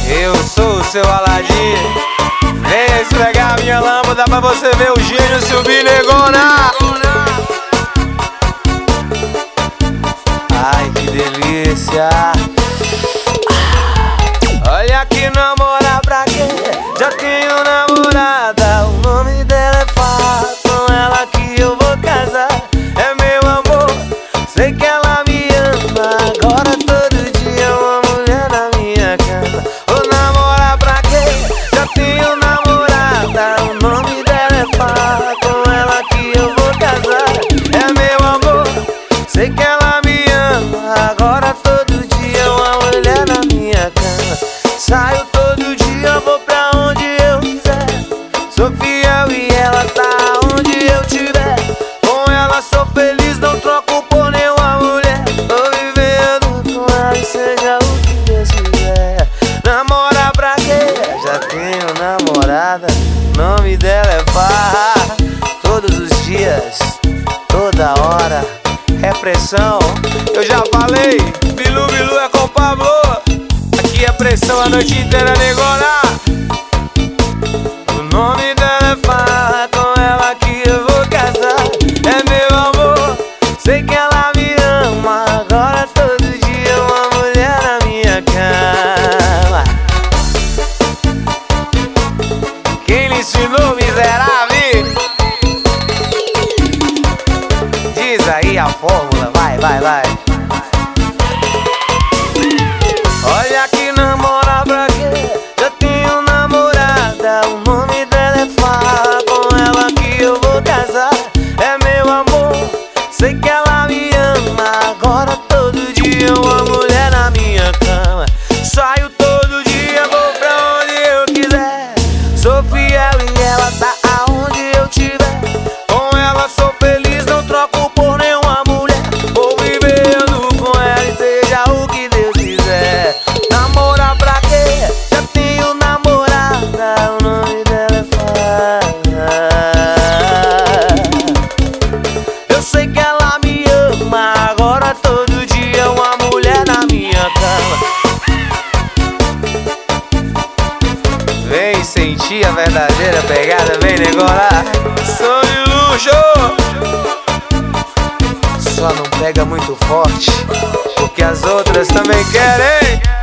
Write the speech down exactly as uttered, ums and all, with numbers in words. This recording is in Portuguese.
Eu sou o seu Aladim. Venha esfregar a minha lâmpada pra você ver o gênio subir, negona. Ai, que delícia. Olha que namorar pra quê? Já tenho namorada, o nome dela é Fá. Com ela que eu vou casar. É meu amor, sei que ela me ama. Agora todo dia uma mulher na minha cama. Vou namorar pra quê? Já tenho namorada, o nome dela é Fá. Com ela que eu vou casar. É meu amor, sei que ela me ama. Agora todo dia uma mulher na minha cama. Saio todo dia, vou pra onde eu quiser. Sou fiel e ela tá onde eu tiver. Com ela sou feliz, não troco por nenhuma mulher. Tô vivendo com ela e seja o que Deus quiser. Namorar pra quê? Já tenho namorada, nome dela é Farra. Todos os dias, toda hora, repressão. Eu já falei, Bilu Bilu é com Pablo. Aqui é pressão a noite inteira, negona. O nome dela é Farra, com ela que eu vou casar. É meu amor, sei que ela me ama. Agora todo dia uma mulher na minha cama. Quem lhe ensinou, miserável? Diz aí a fórmula, vai, vai, vai. Olha que namorar pra quê? Já tenho namorada, o nome dela é Fá. Com ela que eu vou casar. É meu amor, sei que ela me ama. Agora todo dia uma mulher na minha cama. Saio todo dia, vou pra onde eu quiser. Sou fiel e ela tá aonde eu tiver. Com ela sou feliz, não troco por nenhuma mulher. Vou vivendo com ela e seja o que Deus quiser. Namorar pra quê? Já tenho namorada, o nome dela é Farra. Eu sei que ela me ama. Agora todo dia uma mulher na minha cama. Vem sentir a verdadeira pegada, vem negona. Sou de luxo. Só não pega muito forte, porque as outras também querem.